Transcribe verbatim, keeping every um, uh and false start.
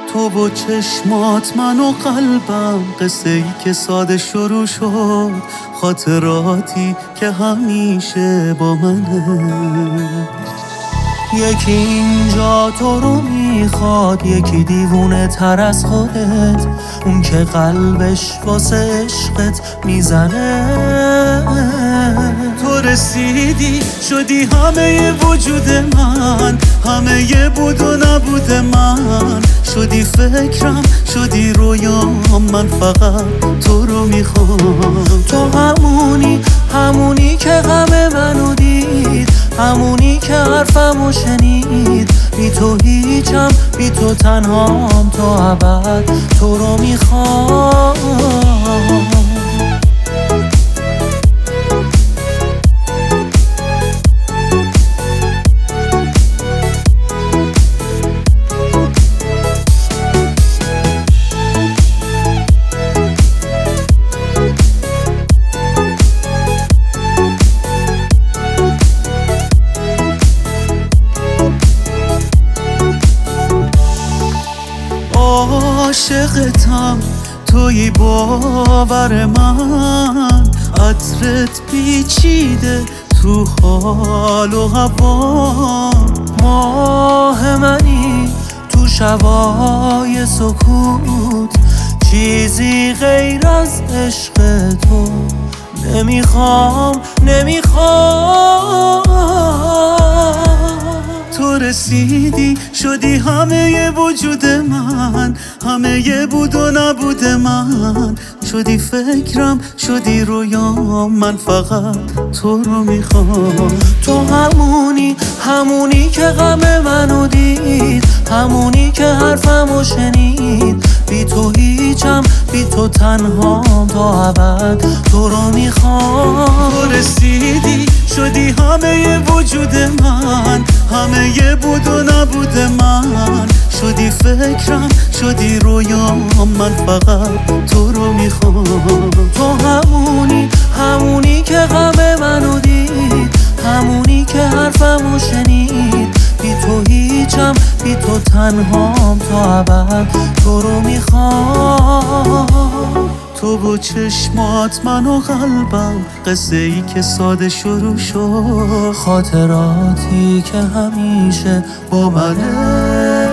تو و چشمات من و قلبم، قصه ای که ساده شروع شد، خاطراتی که همیشه با منه. یکی اینجا تو رو میخواد، یکی دیوونه تر از خودت، اون که قلبش واسه عشقت میزنه. تو رسیدی شدی همه وجود من، همه یه بود و نبود من، شدی فکرم شدی رویام، من فقط تو رو میخوام. تو همونی همونی که غم منو دید، همونی که حرفمو شنید، بی تو هیچم بی تو تنهام، تو ابد تو رو میخوام. عاشقتم توی باور من، عطرت پیچیده تو حال و هوا، ماه منی تو شبای سکوت، چیزی غیر از عشق تو نمیخوام نمیخوام. تو رسیدی شدی همه وجود من، همه یه بود و نبود من، شدی فکرم شدی رویام، من فقط تو رو میخوام. تو همونی همونی که غم منو دید، همونی که حرفمو شنید، بی تو هیچم بی تو تنهام، تا ابد تو رو میخوام. تو رسیدی شدی همه وجود من، همه یه بود و نبود من، شدی فکرم شدی رویام، من فقط تو رو میخوام. تو همونی همونی که غم منو دید، همونی که حرفمو شنید، بی تو هیچم بی تو تنهام، تا ابد تو رو میخوام. تو و چشمات من و قلبم، قصه ای که ساده شروع شد، خاطراتی که همیشه با منه.